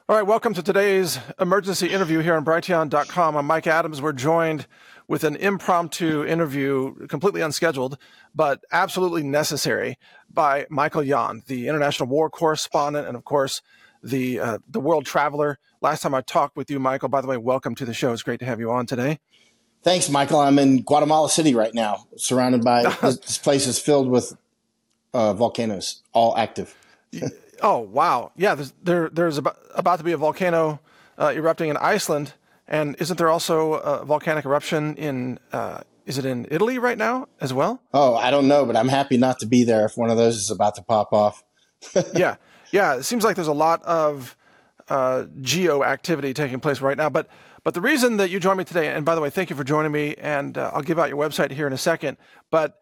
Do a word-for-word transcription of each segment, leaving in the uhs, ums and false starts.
All right, welcome to today's emergency interview here on Brighteon dot com. I'm Mike Adams. We're joined with an impromptu interview, completely unscheduled, but absolutely necessary, by Michael Yon, the international war correspondent and, of course, the uh, the world traveler. Last time I talked with you, Michael, by the way, welcome to the show. It's great to have you on today. Thanks, Michael. I'm in Guatemala City right now, surrounded by this place is filled with uh, volcanoes, all active. Oh, wow. Yeah, there's, there, there's about, about to be a volcano uh, erupting in Iceland. And isn't there also a volcanic eruption in, uh, is it in Italy right now as well? Oh, I don't know, but I'm happy not to be there if one of those is about to pop off. yeah. Yeah. It seems like there's a lot of uh, geo activity taking place right now. But but the reason that you joined me today, and by the way, thank you for joining me, and uh, I'll give out your website here in a second, but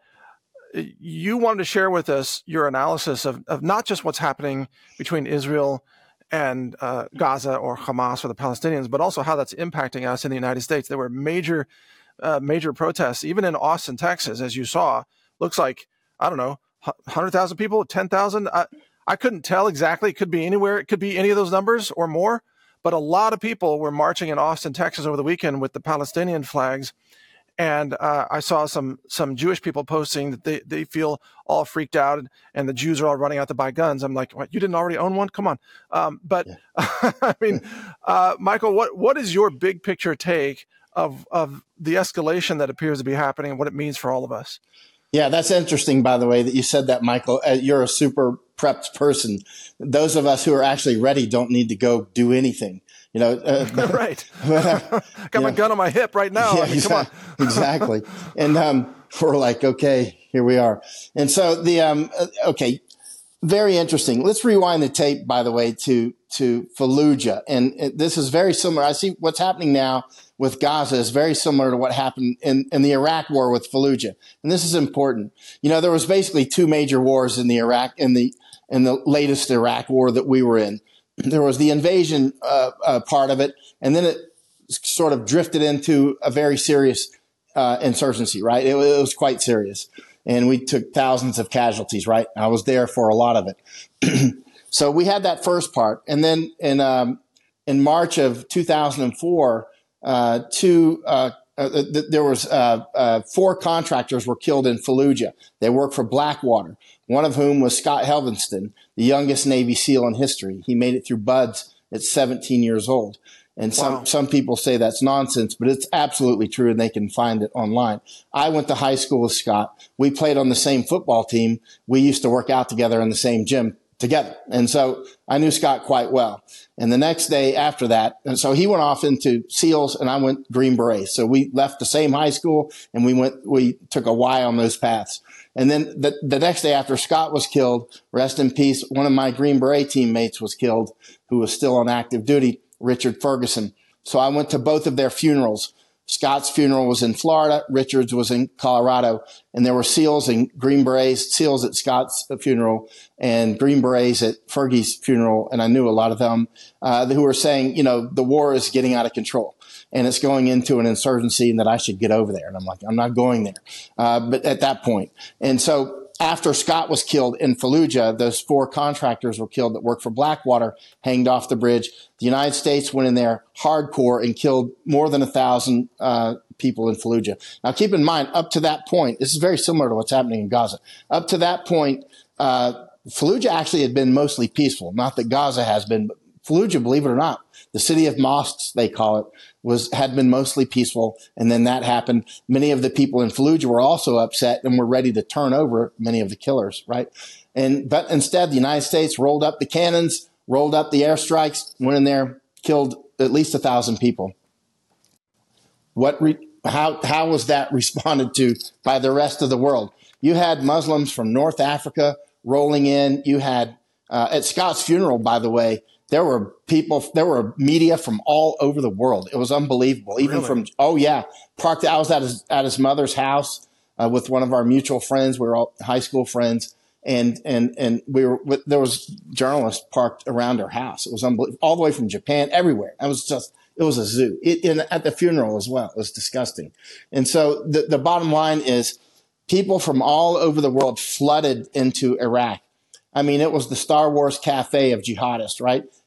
you wanted to share with us your analysis of, of not just what's happening between Israel and uh, Gaza or Hamas or the Palestinians, but also how that's impacting us in the United States. There were major, uh, major protests, even in Austin, Texas, as you saw. Looks like, I don't know, one hundred thousand people, ten thousand. I, I couldn't tell exactly. It could be anywhere. It could be any of those numbers or more. But a lot of people were marching in Austin, Texas over the weekend with the Palestinian flags. And uh, I saw some some Jewish people posting that they, they feel all freaked out, and, and the Jews are all running out to buy guns. I'm like, what, you didn't already own one? Come on. Um, but yeah. I mean, uh, Michael, what what is your big picture take of of the escalation that appears to be happening and what it means for all of us? Yeah, that's interesting, by the way, that you said that, Michael. Uh, you're a super prepped person. Those of us who are actually ready don't need to go do anything. You know, uh, right. Got my know, gun on my hip right now. Yeah, I mean, exactly, come on. exactly. And um, we're like, okay, here we are. And so the um, okay, very interesting. Let's rewind the tape, by the way, to to Fallujah, and it, this is very similar. I see what's happening now with Gaza is very similar to what happened in in the Iraq War with Fallujah, and this is important. You know, there was basically two major wars in the Iraq in the in the latest Iraq War that we were in. There was the invasion uh, uh, part of it, and then it sort of drifted into a very serious uh, insurgency, right? It, it was quite serious, and we took thousands of casualties, right? I was there for a lot of it. So we had that first part, and then in um, in March of two thousand four, uh, two uh, uh, th- there was uh, uh, four contractors were killed in Fallujah. They worked for Blackwater, one of whom was Scott Helvenston, the youngest Navy SEAL in history. He made it through BUD/S at seventeen years old. And some, wow. some people say that's nonsense, but it's absolutely true, and they can find it online. I went to high school with Scott. We played on the same football team. We used to work out together in the same gym together. And so I knew Scott quite well. And the next day after that, and so he went off into SEALs and I went Green Berets. So we left the same high school and we went, we took a Y on those paths. And then the, the next day after Scott was killed, rest in peace, one of my Green Beret teammates was killed who was still on active duty, Richard Ferguson. So I went to both of their funerals. Scott's funeral was in Florida. Richard's was in Colorado. And there were SEALs and Green Berets, SEALs at Scott's funeral and Green Berets at Fergie's funeral. And I knew a lot of them uh, who were saying, you know, the war is getting out of control and it's going into an insurgency and that I should get over there. And I'm like, I'm not going there. Uh, but at that point. And so after Scott was killed in Fallujah, those four contractors were killed that worked for Blackwater, hanged off the bridge. The United States went in there hardcore and killed more than a thousand uh, people in Fallujah. Now, keep in mind, up to that point, this is very similar to what's happening in Gaza. Up to that point, uh, Fallujah actually had been mostly peaceful. Not that Gaza has been, but Fallujah, believe it or not, the city of mosques, they call it, was had been mostly peaceful. And then that happened. Many of the people in Fallujah were also upset and were ready to turn over many of the killers, right? And but instead, the United States rolled up the cannons, rolled up the airstrikes, went in there, killed at least a thousand people. What? Re, how how was that responded to by the rest of the world? You had Muslims from North Africa rolling in. You had uh, at Scott's funeral, by the way. There were people, there were media from all over the world. It was unbelievable. Even really? from, oh yeah, parked. I was at his, at his mother's house uh, with one of our mutual friends. We were all high school friends. And, and, and we were, there was journalists parked around her house. It was unbelievable. All the way from Japan, everywhere. It was just, it was a zoo. It, in, at the funeral as well. It was disgusting. And so the, the bottom line is people from all over the world flooded into Iraq. I mean, it was the Star Wars cafe of jihadists, right?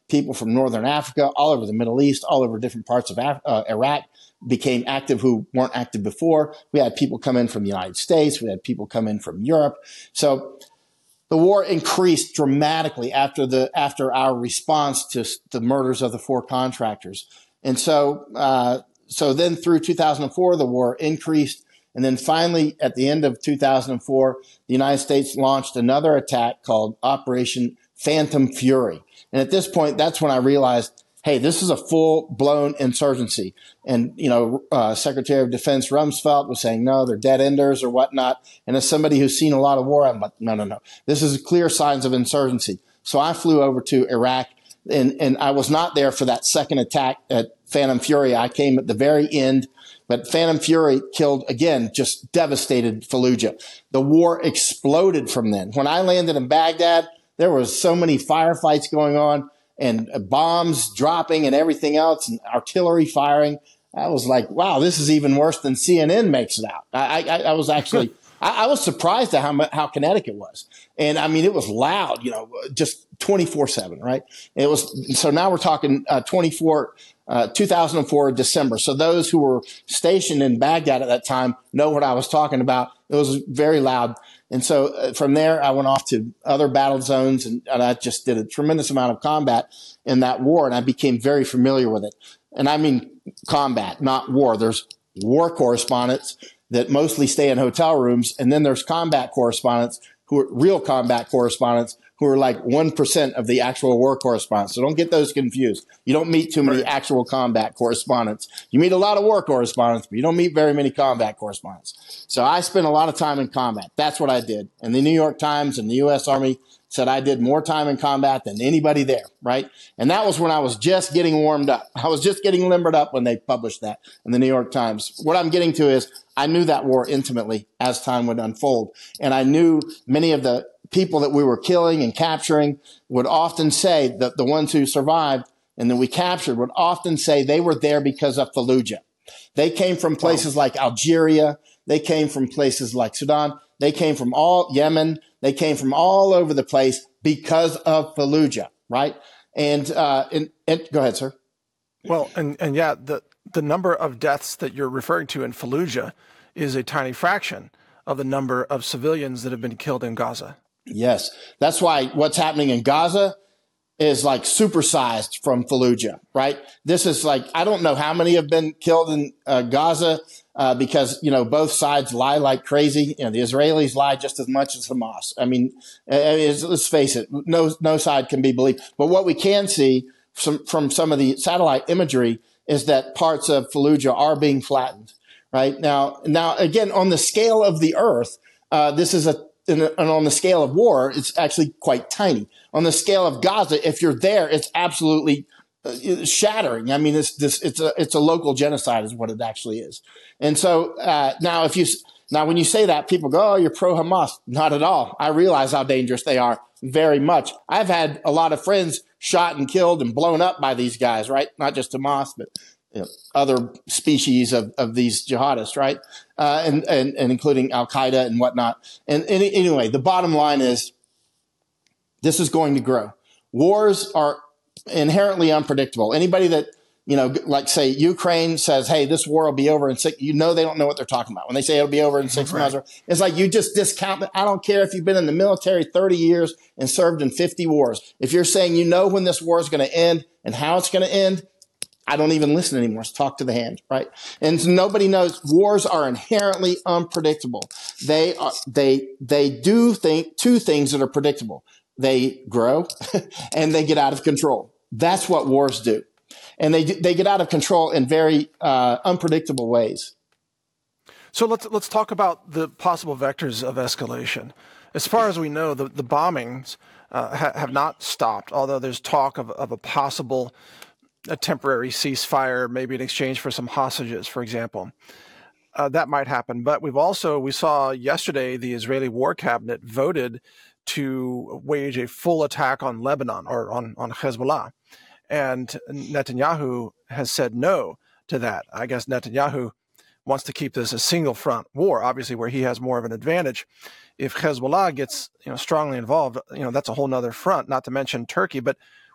people from Northern Africa, all over the Middle East, all over different parts of Af- uh, Iraq became active who weren't active before. We had people come in from the United States. We had people come in from Europe. So the war increased dramatically after the after our response to the murders of the four contractors. And so, uh, so then through two thousand four, the war increased. And then finally, at the end of two thousand four, the United States launched another attack called Operation Phantom Fury. And at this point, that's when I realized, hey, this is a full-blown insurgency. And, you know, uh, Secretary of Defense Rumsfeld was saying, no, they're dead enders or whatnot. And as somebody who's seen a lot of war, I'm like, no, no, no. This is clear signs of insurgency. So I flew over to Iraq, and, and I was not there for that second attack at Phantom Fury. I came at the very end. But Phantom Fury killed, again, just devastated Fallujah. The war exploded from then. When I landed in Baghdad, there was so many firefights going on and bombs dropping and everything else and artillery firing. I was like, wow, this is even worse than C N N makes it out. I, I, I was actually, I, I was surprised at how, how kinetic it was. And I mean, it was loud, you know, just twenty-four seven, right? It was, so now we're talking uh, twenty-four, uh, two thousand four, December. So those who were stationed in Baghdad at that time know what I was talking about. It was very loud. And so uh, from there, I went off to other battle zones, and, and I just did a tremendous amount of combat in that war, and I became very familiar with it. And I mean combat, not war. There's war correspondents that mostly stay in hotel rooms, and then there's combat correspondents who are real combat correspondents who are like one percent of the actual war correspondents. So don't get those confused. You don't meet too many Right. actual combat correspondents. You meet a lot of war correspondents, but you don't meet very many combat correspondents. So I spent a lot of time in combat. That's what I did. And the New York Times and the U S Army said I did more time in combat than anybody there, right? And that was when I was just getting warmed up. I was just getting limbered up when they published that in the New York Times. What I'm getting to is I knew that war intimately as time would unfold. And I knew many of the people that we were killing and capturing would often say that the ones who survived and that we captured would often say they were there because of Fallujah. They came from places like Algeria. They came from places like Sudan. They came from all Yemen. They came from all over the place because of Fallujah, right? And, uh, and, and go ahead, sir. Well, and, and yeah, the, the number of deaths that you're referring to in Fallujah is a tiny fraction of the number of civilians that have been killed in Gaza. Yes. That's why what's happening in Gaza is like supersized from Fallujah, right? This is like, I don't know how many have been killed in uh, Gaza uh, because, you know, both sides lie like crazy. You know, the Israelis lie just as much as Hamas. I mean, uh, let's face it, no, no side can be believed. But what we can see from, from some of the satellite imagery is that parts of Fallujah are being flattened, right? Now, now again, on the scale of the earth, uh, this is a And on the scale of war, it's actually quite tiny. On the scale of Gaza, if you're there, it's absolutely uh, shattering. I mean, it's this, it's a, it's a local genocide is what it actually is. And so, uh, now if you, now when you say that, people go, oh, you're pro Hamas. Not at all. I realize how dangerous they are very much. I've had a lot of friends shot and killed and blown up by these guys, right? Not just Hamas, but you know, other species of, of these jihadists, right? Uh, and, and, and including Al-Qaeda and whatnot. And, and anyway, the bottom line is this is going to grow. Wars are inherently unpredictable. Anybody that, you know, like say Ukraine says, hey, this war will be over in six, you know, they don't know what they're talking about. When they say it'll be over in six Right. months, it's like you just discount it. I don't care if you've been in the military thirty years and served in fifty wars. If you're saying you know when this war is going to end and how it's going to end, I don't even listen anymore. It's talk to the hand, right? And so nobody knows. Wars are inherently unpredictable. They are, they, they do think two things that are predictable. They grow and they get out of control. That's what wars do. And they, they get out of control in very, uh, unpredictable ways. So let's, let's talk about the possible vectors of escalation. As far as we know, the, the bombings, uh, ha- have not stopped, although there's talk of, of a possible a temporary ceasefire, maybe in exchange for some hostages, for example. Uh, that might happen. But we've also, we saw yesterday the Israeli War Cabinet voted to wage a full attack on Lebanon or on, on Hezbollah. And Netanyahu has said no to that. I guess Netanyahu wants to keep this a single front war, obviously where he has more of an advantage. If Hezbollah gets, you know, strongly involved, you know, that's a whole nother front, not to mention Turkey. But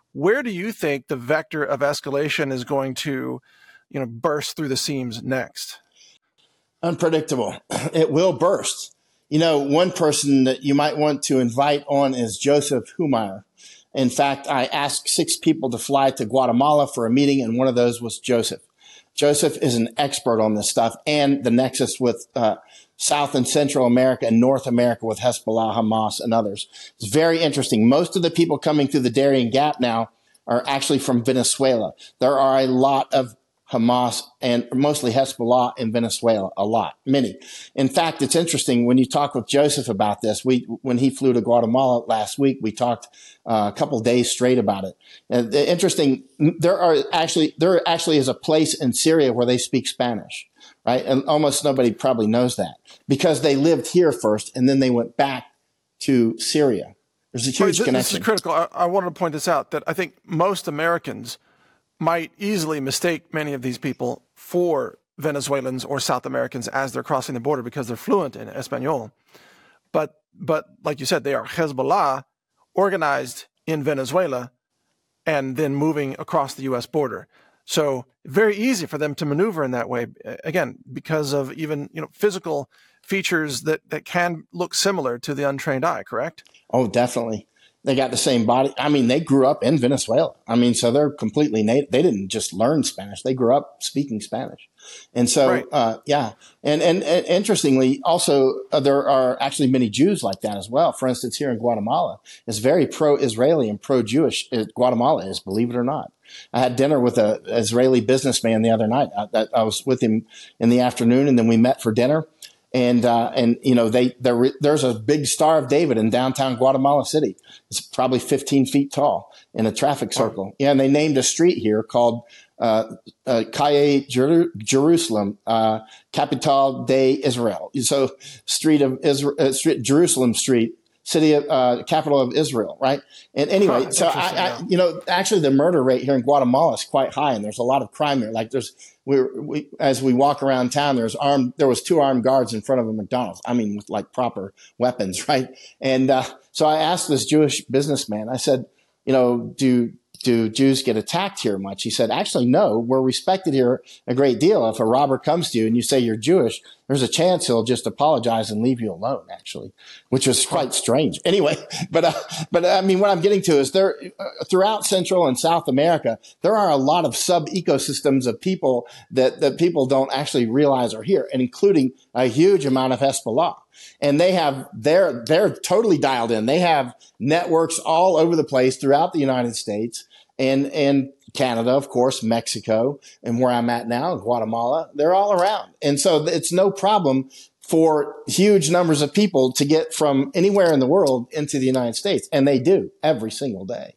where do you think the vector of escalation is going to, you know, burst through the seams next? Unpredictable. It will burst. You know, one person that you might want to invite on is Joseph Humire. In fact, I asked six people to fly to Guatemala for a meeting, and one of those was Joseph. Joseph is an expert on this stuff and the nexus with uh, South and Central America and North America with Hezbollah, Hamas, and others. It's very interesting. Most of the people coming through the Darien Gap now are actually from Venezuela. There are a lot of Hamas and mostly Hezbollah in Venezuela, a lot, many. In fact, it's interesting when you talk with Joseph about this. We, when he flew to Guatemala last week, we talked uh, a couple of days straight about it. And the interesting, there are actually, there actually is a place in Syria where they speak Spanish, right? And almost nobody probably knows that because they lived here first and then they went back to Syria. There's a huge right, this, connection. This is critical. I, I wanted to point this out that I think most Americans might easily mistake many of these people for Venezuelans or South Americans as they're crossing the border because they're fluent in Espanol. But, but like you said, they are Hezbollah organized in Venezuela and then moving across the U S border. So very easy for them to maneuver in that way, again, because of even, you know, physical features that, that can look similar to the untrained eye, correct? Oh, definitely. They got the same body. I mean, they grew up in Venezuela. I mean, so they're completely native. They didn't just learn Spanish. They grew up speaking Spanish. And so, right. uh, yeah. And, and, and interestingly, also, uh, there are actually many Jews like that as well. For instance, here in Guatemala, it's very pro-Israeli and pro-Jewish. It, Guatemala is, believe it or not. I had dinner with an Israeli businessman the other night. I, I was with him in the afternoon, and then we met for dinner. And, uh, and, you know, they, there, there's a big Star of David in downtown Guatemala City. It's probably fifteen feet tall in a traffic circle. Yeah. And they named a street here called, uh, uh, Calle Jer- Jerusalem, uh, Capital de Israel. So street of Israel, uh, street, Jerusalem Street, city of, uh, capital of Israel. Right. And anyway, huh, so I, I, yeah. you know, actually the murder rate here in Guatemala is quite high and there's a lot of crime there. Like there's, We, we, as we walk around town, there's armed, there was two armed guards in front of a McDonald's. I mean, with like proper weapons, right? And, uh, so I asked this Jewish businessman, I said, you know, do, do Jews get attacked here much? He said, actually, no, we're respected here a great deal. If a robber comes to you and you say you're Jewish, there's a chance he'll just apologize and leave you alone, actually, which was quite strange. Anyway, but, uh, but I mean, what I'm getting to is there, uh, throughout Central and South America, there are a lot of sub ecosystems of people that, that people don't actually realize are here, and including a huge amount of Hezbollah. And they have, they're, they're totally dialed in. They have networks all over the place throughout the United States and, and Canada, of course, Mexico, and where I'm at now, Guatemala, they're all around. And so it's no problem for huge numbers of people to get from anywhere in the world into the United States. And they do every single day.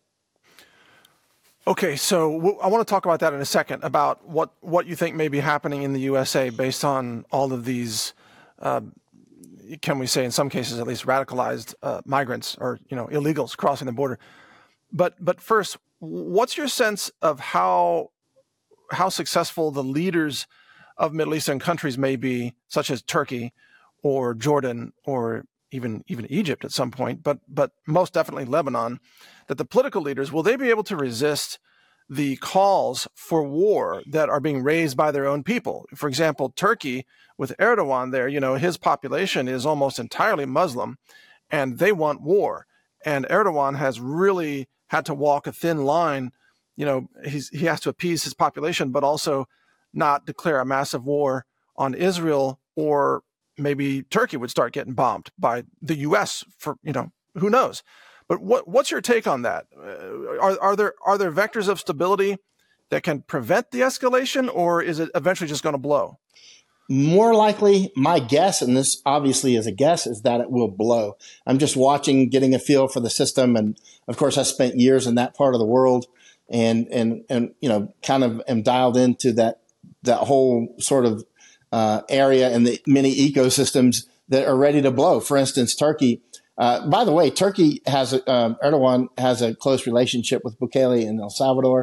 Okay, so I want to talk about that in a second, about what, what you think may be happening in the U S A based on all of these, uh, can we say in some cases at least radicalized uh, migrants or, you know, illegals crossing the border. But but first, what's your sense of how how successful the leaders of Middle Eastern countries may be, such as Turkey or Jordan or even even Egypt at some point, but but most definitely Lebanon, that the political leaders, will they be able to resist the calls for war that are being raised by their own people? For example, Turkey, with Erdogan there, you know, his population is almost entirely Muslim and they want war. And Erdogan has really had to walk a thin line. You know, he's, he has to appease his population, but also not declare a massive war on Israel, or maybe Turkey would start getting bombed by the U S for, you know, who knows? But what, what's your take on that? Uh, are, are there are there vectors of stability that can prevent the escalation, or is it eventually just going to blow? More likely, my guess, and this obviously is a guess, is that it will blow. I'm just watching, getting a feel for the system. And of course, I spent years in that part of the world and, and, and, you know, kind of am dialed into that, that whole sort of uh, area and the many ecosystems that are ready to blow. For instance, Turkey. Uh, by the way, Turkey has, a, um, Erdogan has a close relationship with Bukele in El Salvador.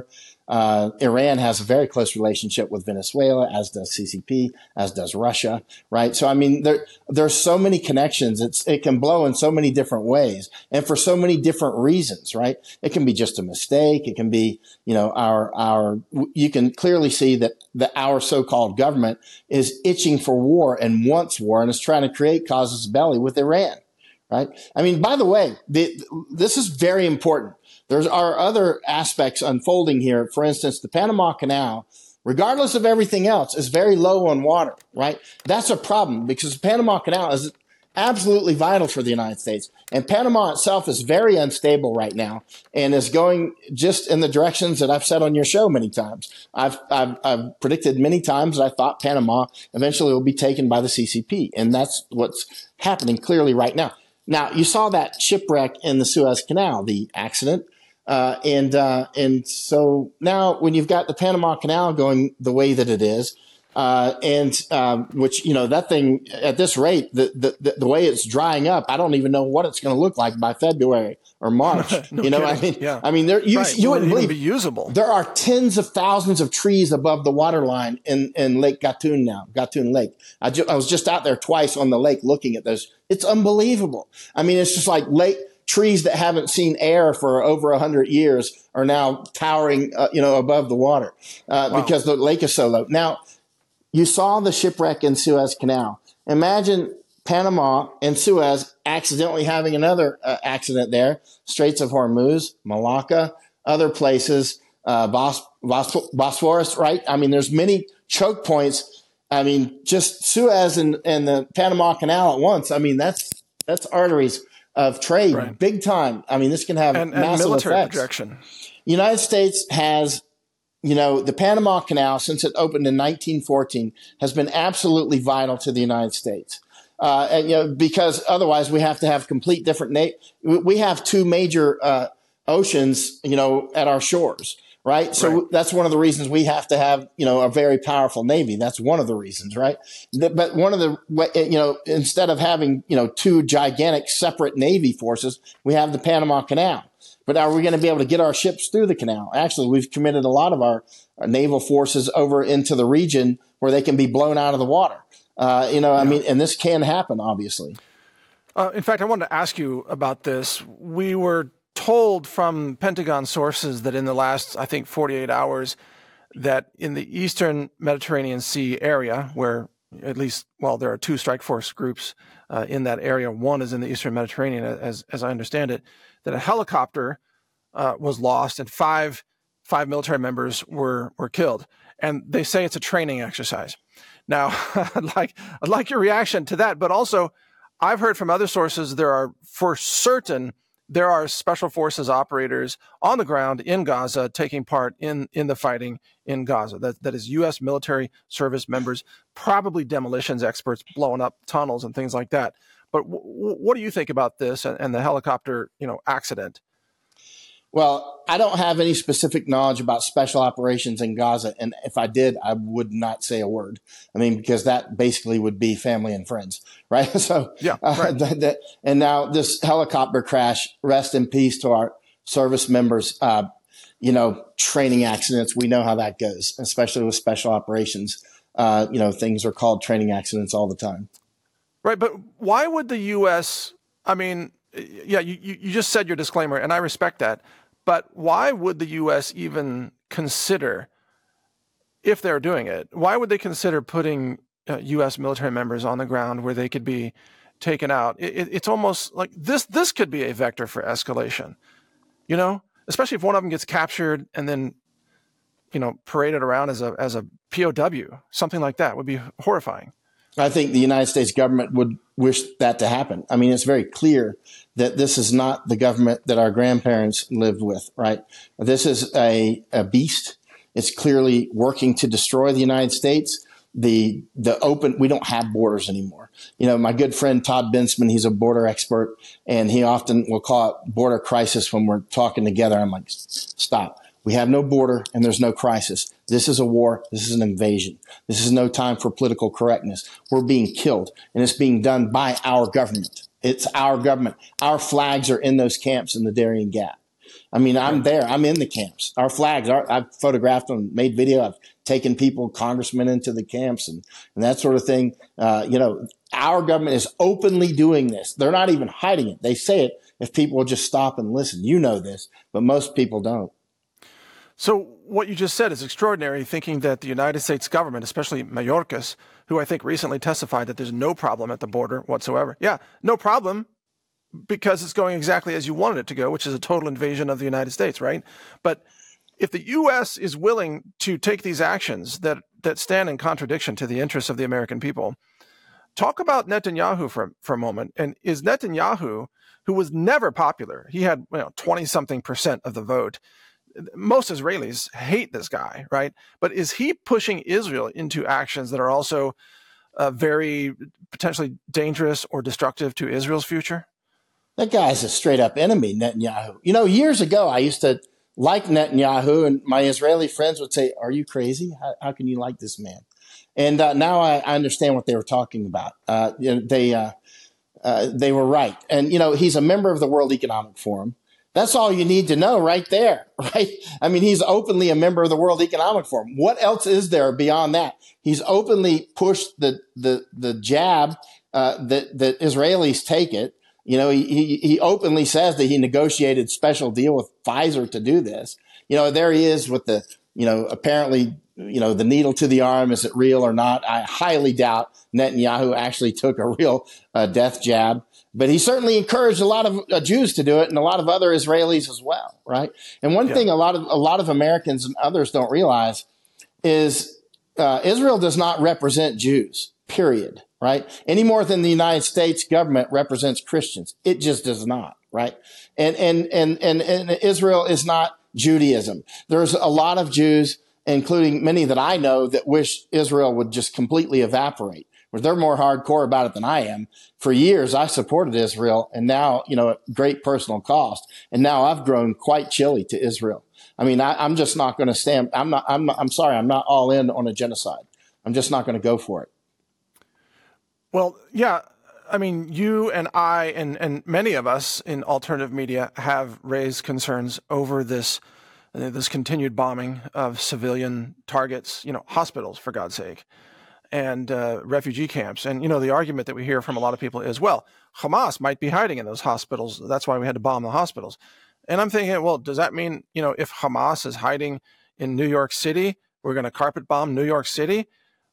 Uh, Iran has a very close relationship with Venezuela, as does C C P, as does Russia, right? So, I mean, there there's so many connections. It's it can blow in so many different ways and for so many different reasons, right? It can be just a mistake. It can be, you know, our our. You can clearly see that the our so-called government is itching for war and wants war and is trying to create casus belli with Iran, right? I mean, by the way, the, this is very important. There are other aspects unfolding here. For instance, the Panama Canal, regardless of everything else, is very low on water, right? That's a problem because the Panama Canal is absolutely vital for the United States. And Panama itself is very unstable right now and is going just in the directions that I've said on your show many times. I've, I've, I've predicted many times that I thought Panama eventually will be taken by the C C P. And that's what's happening clearly right now. Now, you saw that shipwreck in the Suez Canal, the accident. Uh, and uh, and so now when you've got the Panama Canal going the way that it is, uh, and um, which, you know, that thing at this rate, the, the, the way it's drying up, I don't even know what it's going to look like by February or March. no you know, kidding. I mean, yeah. I mean, there, you, right. you wouldn't even believe be usable. There are tens of thousands of trees above the water line in, in Lake Gatun now, Gatun Lake. I, ju- I was just out there twice on the lake looking at those. It's unbelievable. I mean, it's just like lake. Trees that haven't seen air for over a hundred years are now towering, uh, you know, above the water uh, wow. because the lake is so low. Now, you saw the shipwreck in Suez Canal. Imagine Panama and Suez accidentally having another uh, accident there. Straits of Hormuz, Malacca, other places, uh, Bos- Bos- Bosphorus, right? I mean, there's many choke points. I mean, just Suez and, and the Panama Canal at once. I mean, that's that's arteries of trade, right. big time. I mean, this can have and, massive and military effects. projection. United States has, you know, the Panama Canal, since it opened in nineteen fourteen, has been absolutely vital to the United States. Uh, and, you know, because otherwise we have to have complete different, na- we have two major uh, oceans, you know, at our shores. Right. So right. that's one of the reasons we have to have, you know, a very powerful Navy. That's one of the reasons. Right. But one of the, you know, instead of having, you know, two gigantic separate Navy forces, we have the Panama Canal. But are we going to be able to get our ships through the canal? Actually, we've committed a lot of our, our naval forces over into the region where they can be blown out of the water. Uh, you know, yeah. I mean, and this can happen, obviously. Uh, in fact, I wanted to ask you about this. We were told from Pentagon sources that in the last, I think, forty-eight hours, that in the Eastern Mediterranean Sea area, where at least, well, there are two strike force groups uh, in that area. One is in the Eastern Mediterranean, as as I understand it, that a helicopter uh, was lost and five five military members were were killed. And they say it's a training exercise. Now, I'd like I'd like your reaction to that, but also I've heard from other sources there are for certain there are special forces operators on the ground in Gaza taking part in, in the fighting in Gaza. That, that is U S military service members, probably demolitions experts blowing up tunnels and things like that. But w- what do you think about this and, and the helicopter, you know, accident? Well, I don't have any specific knowledge about special operations in Gaza. And if I did, I would not say a word. I mean, because that basically would be family and friends, right? So, yeah, uh, right. that, that, and now this helicopter crash, rest in peace to our service members, uh, you know, training accidents. We know how that goes, especially with special operations. Uh, you know, things are called training accidents all the time. Right. But why would the U S, I mean, yeah, you, you just said your disclaimer, and I respect that. But why would the U S even consider, if they're doing it, why would they consider putting uh, U S military members on the ground where they could be taken out? It, it's almost like this, this could be a vector for escalation, you know, especially if one of them gets captured and then, you know, paraded around as a, as a P O W, something like that would be horrifying. I think the United States government would wish that to happen. I mean, it's very clear that this is not the government that our grandparents lived with, right? This is a, a beast. It's clearly working to destroy the United States. The the open, we don't have borders anymore. You know, my good friend Todd Bensman, he's a border expert, and he often will call it border crisis when we're talking together. I'm like, stop. We have no border and there's no crisis. This is a war. This is an invasion. This is no time for political correctness. We're being killed, and it's being done by our government. It's our government. Our flags are in those camps in the Darien Gap. I mean, I'm there. I'm in the camps. Our flags, our, I've photographed them, made video. I've taken people, congressmen into the camps and, and that sort of thing. Uh, you know, our government is openly doing this. They're not even hiding it. They say it if people will just stop and listen. You know this, but most people don't. So what you just said is extraordinary, thinking that the United States government, especially Mayorkas, who I think recently testified that there's no problem at the border whatsoever. Yeah, no problem, because it's going exactly as you wanted it to go, which is a total invasion of the United States, right? But if the U S is willing to take these actions that, that stand in contradiction to the interests of the American people, talk about Netanyahu for, for a moment. And is Netanyahu, who was never popular, he had you know, twenty-something percent of the vote, most Israelis hate this guy, right? But is he pushing Israel into actions that are also uh, very potentially dangerous or destructive to Israel's future? That guy's a straight up enemy, Netanyahu. You know, years ago, I used to like Netanyahu, and my Israeli friends would say, "Are you crazy? How, how can you like this man?" And uh, now I, I understand what they were talking about. Uh, you know, they uh, uh, they were right. And, you know, he's a member of the World Economic Forum. That's all you need to know right there, right? I mean, he's openly a member of the World Economic Forum. What else is there beyond that? He's openly pushed the the the jab uh, that that Israelis take it. You know, he, he he openly says that he negotiated special deal with Pfizer to do this. You know, there he is with the, you know, apparently, you know, the needle to the arm. Is it real or not? I highly doubt Netanyahu actually took a real uh, death jab. But he certainly encouraged a lot of uh, Jews to do it, and a lot of other Israelis as well, right? And one yeah. thing a lot of a lot of Americans and others don't realize is uh, Israel does not represent Jews, period, right? Any more than the United States government represents Christians. It just does not, right? And and and and, and Israel is not Judaism. There's a lot of Jews, including many that I know, that wish Israel would just completely evaporate. Where they're more hardcore about it than I am. For years, I supported Israel, and now, you know, at great personal cost. And now I've grown quite chilly to Israel. I mean, I, I'm just not going to stand. I'm not. I'm. I'm sorry. I'm not all in on a genocide. I'm just not going to go for it. Well, yeah. I mean, you and I and and many of us in alternative media have raised concerns over this this continued bombing of civilian targets. You know, hospitals, for God's sake. And uh, refugee camps. And, you know, the argument that we hear from a lot of people is, well, Hamas might be hiding in those hospitals. That's why we had to bomb the hospitals. And I'm thinking, well, does that mean, you know, if Hamas is hiding in New York City, we're going to carpet bomb New York City?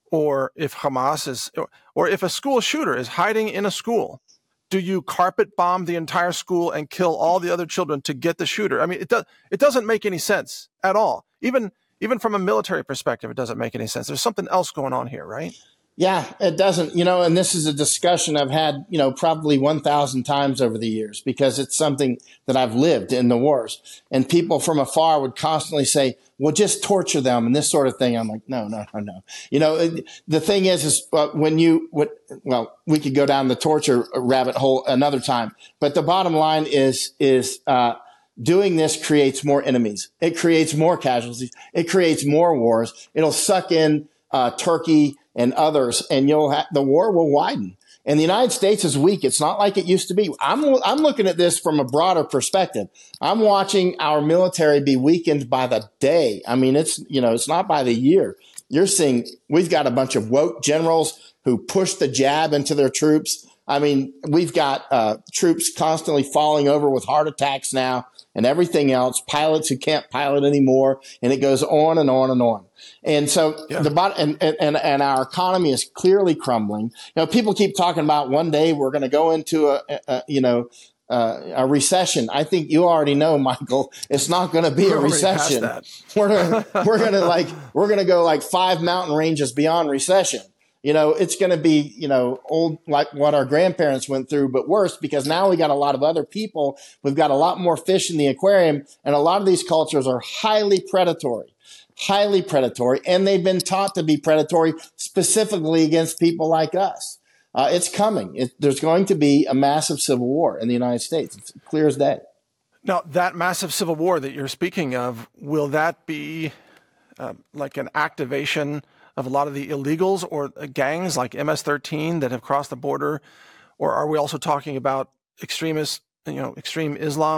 Or if Hamas is, or if a school shooter is hiding in a school, do you carpet bomb the entire school and kill all the other children to get the shooter? I mean, it does, it doesn't make any sense at all. Even Even from a military perspective, it doesn't make any sense. There's something else going on here, right? Yeah, it doesn't. You know, and this is a discussion I've had, you know, probably one thousand times over the years, because it's something that I've lived in the wars. And people from afar would constantly say, well, just torture them and this sort of thing. I'm like, no, no, no, no. You know, the thing is, is uh, when you, what, well, we could go down the torture rabbit hole another time. But the bottom line is, is, uh, doing this creates more enemies. It creates more casualties. It creates more wars. It'll suck in uh, Turkey and others, and you'll ha- the war will widen. And the United States is weak. It's not like it used to be. I'm I'm looking at this from a broader perspective. I'm watching our military be weakened by the day. I mean, it's you know, it's not by the year. You're seeing we've got a bunch of woke generals who push the jab into their troops. I mean, we've got uh, troops constantly falling over with heart attacks now and everything else, pilots who can't pilot anymore, and it goes on and on and on. And so yeah. the and, and and our economy is clearly crumbling. You know, people keep talking about one day we're going to go into a, a you know uh, a recession. I think you already know, Michael, it's not going to be we're a recession. We're gonna, we're going to like we're going to go like five mountain ranges beyond recession. You know, it's going to be, you know, old like what our grandparents went through, but worse, because now we got a lot of other people. We've got a lot more fish in the aquarium. And a lot of these cultures are highly predatory, highly predatory. And they've been taught to be predatory specifically against people like us. Uh, it's coming. It, there's going to be a massive civil war in the United States. It's clear as day. Now, that massive civil war that you're speaking of, will that be uh, like an activation of a lot of the illegals or gangs like M S thirteen that have crossed the border? Or are we also talking about extremists, you know, extreme Islam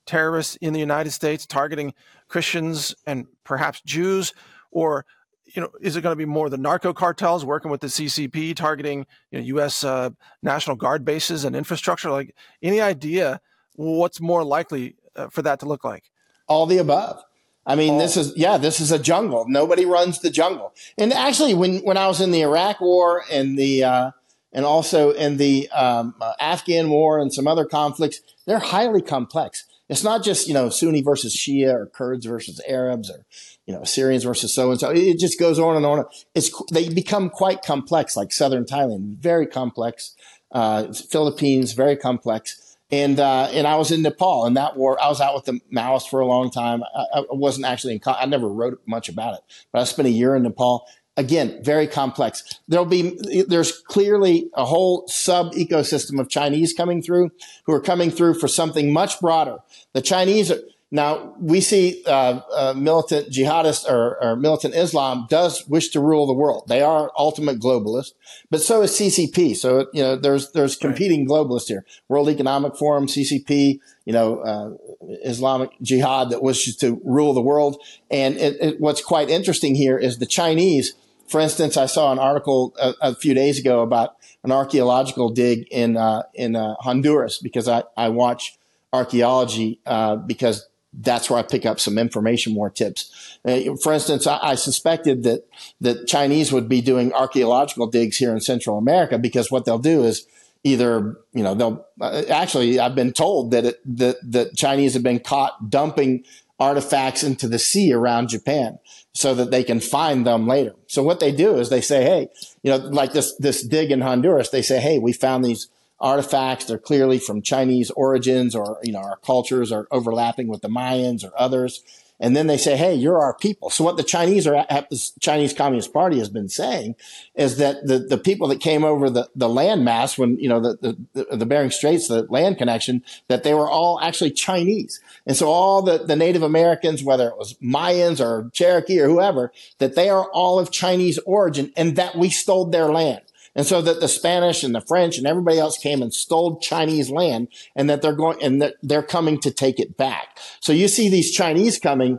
terrorists in the United States targeting Christians and perhaps Jews? Or, you know, is it going to be more the narco cartels working with the C C P targeting, you know, U S uh, National Guard bases and infrastructure? Like, any idea what's more likely uh, for that to look like? All the above. I mean, All. this is, yeah, this is a jungle. Nobody runs the jungle. And actually, when, when I was in the Iraq War and the, uh, and also in the um, uh, Afghan War and some other conflicts, they're highly complex. It's not just, you know, Sunni versus Shia or Kurds versus Arabs or, you know, Syrians versus so-and-so. It just goes on and on. It's, they become quite complex, like southern Thailand, very complex. Uh, Philippines, very complex. And, uh, and I was in Nepal in that war. I was out with the Maoists for a long time. I, I wasn't actually in, I never wrote much about it, but I spent a year in Nepal. Again, very complex. There'll be, there's clearly a whole sub ecosystem of Chinese coming through who are coming through for something much broader. The Chinese are, now we see, uh, uh, militant jihadists or, or militant Islam does wish to rule the world. They are ultimate globalists, but so is C C P. So, you know, there's, there's competing globalists here. World Economic Forum, C C P, you know, uh, Islamic Jihad that wishes to rule the world. And it, it, what's quite interesting here is the Chinese. For instance, I saw an article a, a few days ago about an archaeological dig in uh, in uh, Honduras, because I, I watch archaeology uh, because that's where I pick up some information, more tips. Uh, for instance, I, I suspected that that Chinese would be doing archaeological digs here in Central America, because what they'll do is either, you know, they'll uh, actually, I've been told that it, that that Chinese have been caught dumping artifacts into the sea around Japan so that they can find them later. So what they do is they say, hey, you know, like this, this dig in Honduras, they say, hey, we found these artifacts. They're clearly from Chinese origins, or, you know, our cultures are overlapping with the Mayans or others. And then they say, hey, you're our people. So what the Chinese are, the Chinese Communist Party has been saying is that the, the people that came over the, the land mass when, you know, the, the, the Bering Straits, the land connection, that they were all actually Chinese. And so all the, the Native Americans, whether it was Mayans or Cherokee or whoever, that they are all of Chinese origin, and that we stole their land. And so that the Spanish and the French and everybody else came and stole Chinese land, and that they're going, and that they're coming to take it back. So you see these Chinese coming,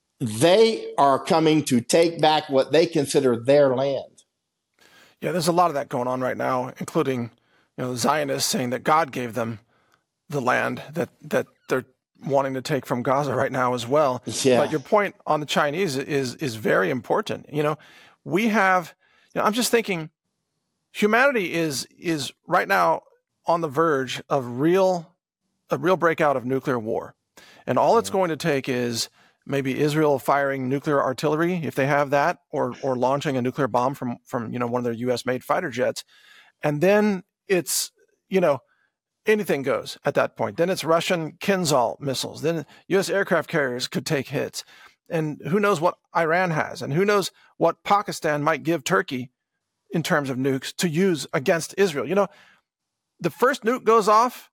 they are coming to take back what they consider their land. Yeah, there's a lot of that going on right now, including, you know, Zionists saying that God gave them the land that, that they're wanting to take from Gaza right now as well. Yeah. But your point on the Chinese is, is very important. You know, we have, you know, I'm just thinking, humanity is is right now on the verge of real a real breakout of nuclear war. And all it's going to take is maybe Israel firing nuclear artillery, if they have that, or or launching a nuclear bomb from from you know one of their U S made fighter jets. And then it's, you know, anything goes at that point. Then it's Russian Kinzhal missiles. Then U S aircraft carriers could take hits. And who knows what Iran has, and who knows what Pakistan might give Turkey in terms of nukes to use against Israel. You know, the first nuke goes off,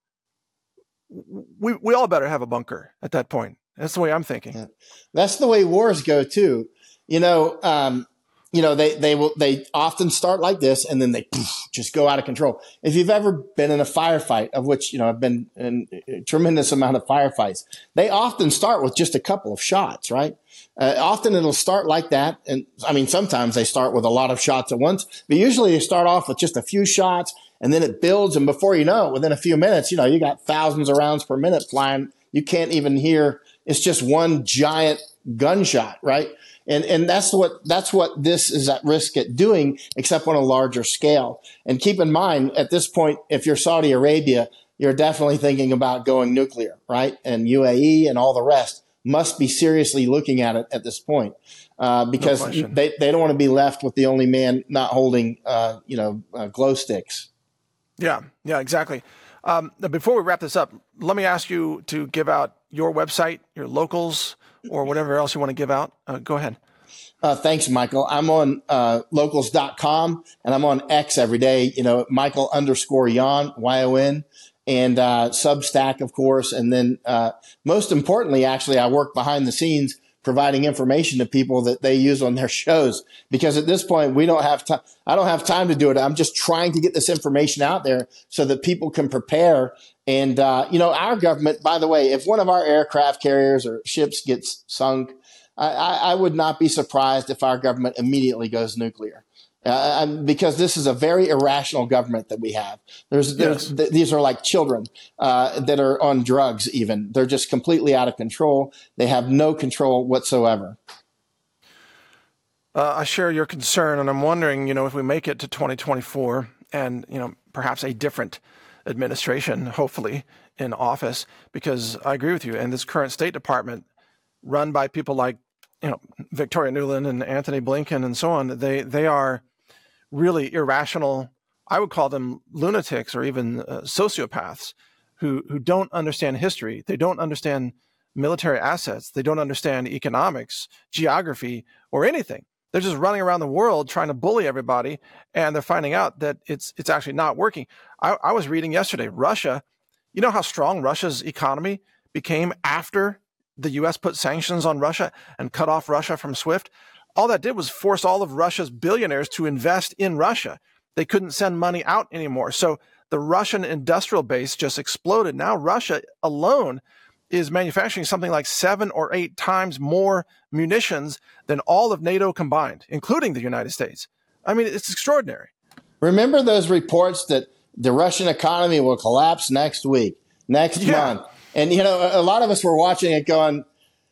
we we all better have a bunker at that point. That's the way I'm thinking. Yeah. That's the way wars go too. You know, um, you know, they, they will, they often start like this, and then they poof, just go out of control. If you've ever been in a firefight, of which, you know, I've been in a tremendous amount of firefights, they often start with just a couple of shots, right? Uh, often it'll start like that. And I mean, sometimes they start with a lot of shots at once, but usually they start off with just a few shots, and then it builds. And before you know it, within a few minutes, you know, you got thousands of rounds per minute flying. You can't even hear. It's just one giant gunshot, right? And, and that's what, that's what this is at risk at doing, except on a larger scale. And keep in mind, at this point, if you're Saudi Arabia, you're definitely thinking about going nuclear, right? And U A E and all the rest must be seriously looking at it at this point, uh, because no they, they don't want to be left with the only man not holding, uh, you know, uh, glow sticks. Yeah, yeah, exactly. Um, before we wrap this up, let me ask you to give out your website, your locals, or whatever else you want to give out. Uh, go ahead. Uh, thanks, Michael. I'm on uh, locals dot com, and I'm on X every day, you know, Michael underscore Yon, Y O N, and uh, Substack, of course. And then uh, most importantly, actually, I work behind the scenes providing information to people that they use on their shows. Because at this point, we don't have time. I don't have time to do it. I'm just trying to get this information out there so that people can prepare. And, uh, you know, our government, by the way, if one of our aircraft carriers or ships gets sunk, I, I, I would not be surprised if our government immediately goes nuclear. Uh, because this is a very irrational government that we have. There's, there's yes. th- these are like children uh, that are on drugs. Even they're just completely out of control. They have no control whatsoever. Uh, I share your concern, and I'm wondering, you know, if we make it to twenty twenty-four, and you know, perhaps a different administration, hopefully in office, because I agree with you. And this current State Department, run by people like, you know, Victoria Nuland and Anthony Blinken and so on, they they are really irrational. I would call them lunatics or even uh, sociopaths who who don't understand history. They don't understand military assets. They don't understand economics, geography, or anything. They're just running around the world trying to bully everybody, and they're finding out that it's it's actually not working. I, I was reading yesterday, Russia, you know how strong Russia's economy became after the U S put sanctions on Russia and cut off Russia from SWIFT? All that did was force all of Russia's billionaires to invest in Russia. They couldn't send money out anymore. So the Russian industrial base just exploded. Now Russia alone is manufacturing something like seven or eight times more munitions than all of NATO combined, including the United States. I mean, it's extraordinary. Remember those reports that the Russian economy will collapse next week, next yeah. month? And, you know, a lot of us were watching it going,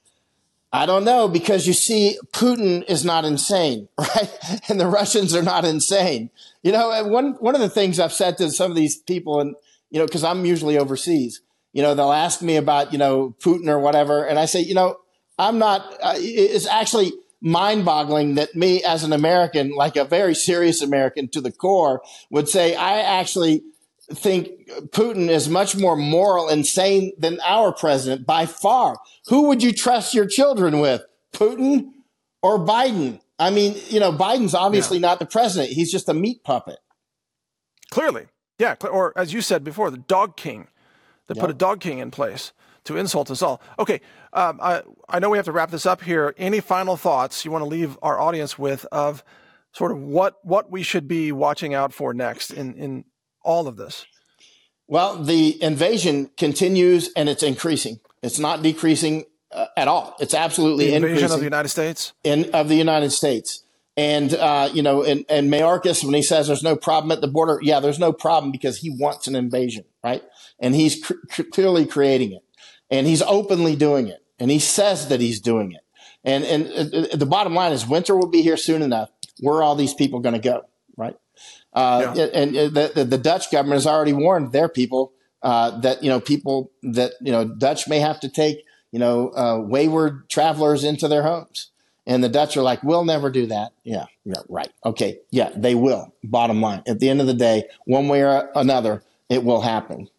I don't know, because you see, Putin is not insane, right? And the Russians are not insane. You know, one one of the things I've said to some of these people, and, you know, because I'm usually overseas, you know, they'll ask me about, you know, Putin or whatever. And I say, you know, I'm not, uh, it's actually mind boggling that me as an American, like a very serious American to the core, would say, I actually think Putin is much more moral and sane than our president by far. Who would you trust your children with, Putin or Biden? I mean, you know, Biden's obviously yeah. not the president. He's just a meat puppet. Clearly. Yeah. Or as you said before, the dog king. They yep. put a dog king in place to insult us all. Okay. Um, I, I know we have to wrap this up here. Any final thoughts you want to leave our audience with of sort of what, what we should be watching out for next in, in all of this? Well, the invasion continues and it's increasing. It's not decreasing uh, at all. It's absolutely the invasion increasing. of the United States? In, of the United States. And, uh, you know, and, and Mayorkas, when he says there's no problem at the border, yeah, there's no problem because he wants an invasion, right? And he's cr- cr- clearly creating it. And he's openly doing it. And he says that he's doing it. And, and uh, the bottom line is winter will be here soon enough. Where are all these people going to go, right? Uh, yeah. And the, the, the Dutch government has already warned their people uh, that, you know, people that, you know, Dutch may have to take, you know, uh, wayward travelers into their homes. And the Dutch are like, we'll never do that. Yeah, yeah, right. Okay. Yeah, they will. Bottom line. At the end of the day, one way or another, it will happen.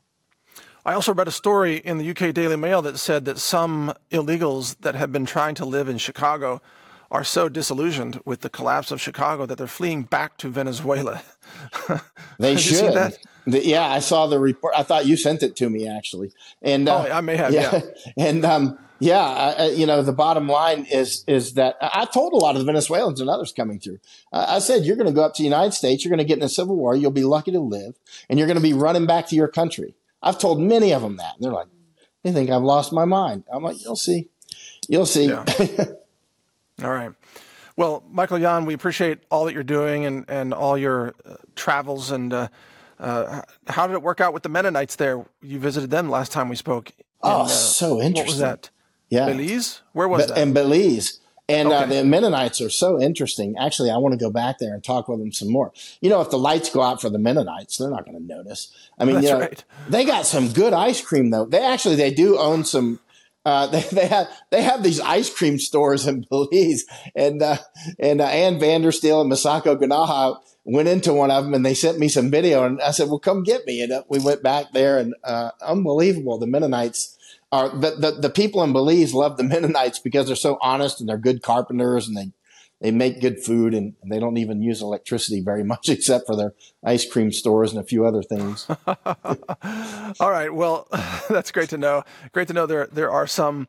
I also read a story in the U K Daily Mail that said that some illegals that have been trying to live in Chicago are so disillusioned with the collapse of Chicago that they're fleeing back to Venezuela. They Have should. You seen that? The, yeah, I saw the report. I thought you sent it to me, actually. And uh, oh, I may have, yeah. yeah. And, um, yeah, I, you know, the bottom line is is that I told a lot of the Venezuelans and others coming through, uh, I said, you're going to go up to the United States, you're going to get in a civil war, you'll be lucky to live, and you're going to be running back to your country. I've told many of them that. And they're like, they think I've lost my mind. I'm like, you'll see. You'll see. Yeah. All right. Well, Michael Yon, we appreciate all that you're doing and, and all your uh, travels. And uh, uh, how did it work out with the Mennonites there? You visited them last time we spoke. In, oh, uh, so interesting. What was that? Yeah. Belize? Where was Be- that? In Belize. And okay. uh, the Mennonites are so interesting. Actually, I want to go back there and talk with them some more. You know, if the lights go out for the Mennonites, they're not going to notice. I mean, That's you know, right. They got some good ice cream, though. They actually, they do own some. Uh, they they have they have these ice cream stores in Belize, and uh, and uh, Ann Vandersteel and Masako Ganaha went into one of them, and they sent me some video, and I said, "Well, come get me." And uh, we went back there, and uh, unbelievable. The Mennonites are the, the the people in Belize love the Mennonites because they're so honest and they're good carpenters, and they they make good food, and they don't even use electricity very much except for their ice cream stores and a few other things. All right. Well, that's great to know. Great to know there there are some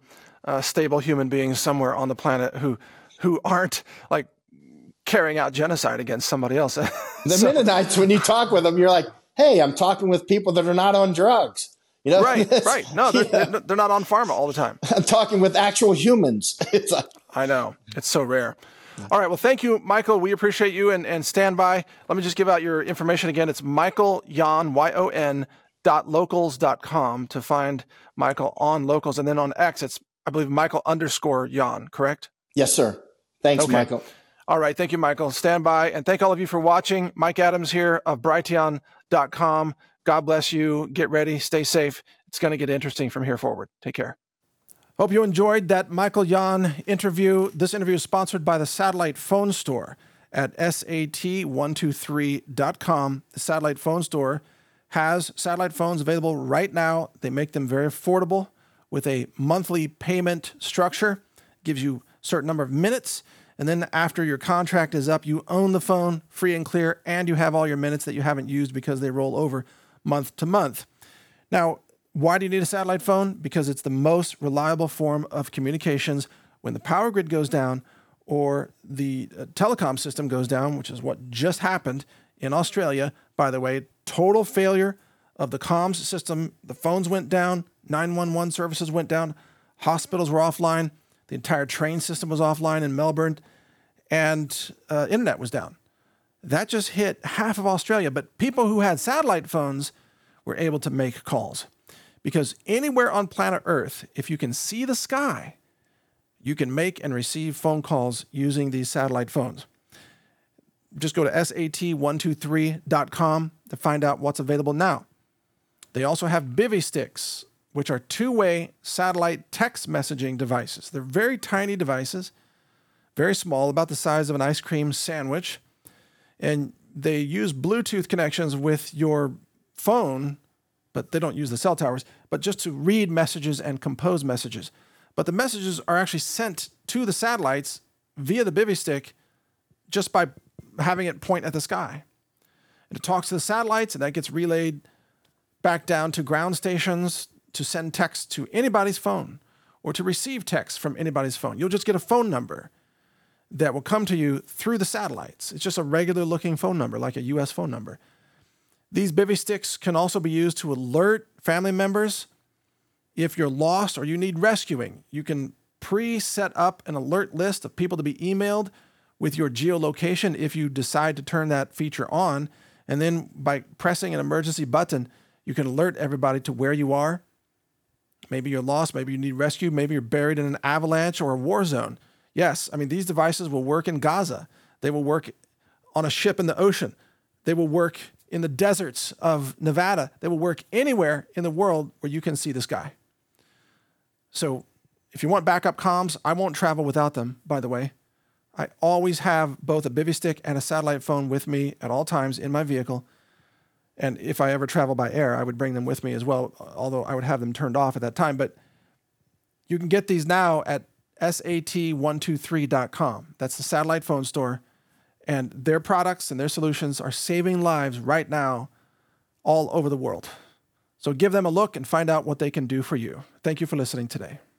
uh, stable human beings somewhere on the planet who who aren't like carrying out genocide against somebody else. The So- Mennonites, when you talk with them, you're like, hey, I'm talking with people that are not on drugs. You know, Right, right. No, they're, Yeah. they're, they're not on pharma all the time. I'm talking with actual humans. It's like, I know. It's so rare. All right. Well, thank you, Michael. We appreciate you, and, and stand by. Let me just give out your information again. It's Michael Yon, Y O N, dot locals dot com to find Michael on Locals. And then on X, it's, I believe, Michael underscore Yon, correct? yes, sir. Thanks, Okay. Michael. All right. Thank you, Michael. Stand by. And thank all of you for watching. Mike Adams here of Brighteon dot com. God bless you. Get ready. Stay safe. It's going to get interesting from here forward. Take care. Hope you enjoyed that Michael Yon interview. This interview is sponsored by the Satellite Phone Store at S A T one two three dot com. The Satellite Phone Store has satellite phones available right now. They make them very affordable with a monthly payment structure. Gives you a certain number of minutes. And then after your contract is up, you own the phone free and clear, and you have all your minutes that you haven't used because they roll over month to month. Now, why do you need a satellite phone? Because it's the most reliable form of communications when the power grid goes down or the uh, telecom system goes down, which is what just happened in Australia. By the way, total failure of the comms system. The phones went down, nine one one services went down, hospitals were offline, the entire train system was offline in Melbourne, and uh, internet was down. That just hit half of Australia, but people who had satellite phones were able to make calls. Because anywhere on planet Earth, if you can see the sky, you can make and receive phone calls using these satellite phones. Just go to S A T one two three dot com to find out what's available now. They also have Bivy sticks, which are two-way satellite text messaging devices. They're very tiny devices, very small, about the size of an ice cream sandwich. And they use Bluetooth connections with your phone, but they don't use the cell towers, but just to read messages and compose messages. But the messages are actually sent to the satellites via the Bivy stick just by having it point at the sky. And it talks to the satellites, and that gets relayed back down to ground stations to send text to anybody's phone or to receive text from anybody's phone. You'll just get a phone number that will come to you through the satellites. It's just a regular looking phone number, like a U S phone number. These Bivy sticks can also be used to alert family members if you're lost or you need rescuing. You can pre-set up an alert list of people to be emailed with your geolocation if you decide to turn that feature on. And then by pressing an emergency button, you can alert everybody to where you are. Maybe you're lost, maybe you need rescue, maybe you're buried in an avalanche or a war zone. Yes, I mean, these devices will work in Gaza. They will work on a ship in the ocean. They will work in the deserts of Nevada. They will work anywhere in the world where you can see the sky. So if you want backup comms, I won't travel without them, by the way. I always have both a Bivy stick and a satellite phone with me at all times in my vehicle. And if I ever travel by air, I would bring them with me as well, although I would have them turned off at that time. But you can get these now at S A T one two three dot com. That's the satellite phone store. And their products and their solutions are saving lives right now all over the world. So give them a look and find out what they can do for you. Thank you for listening today.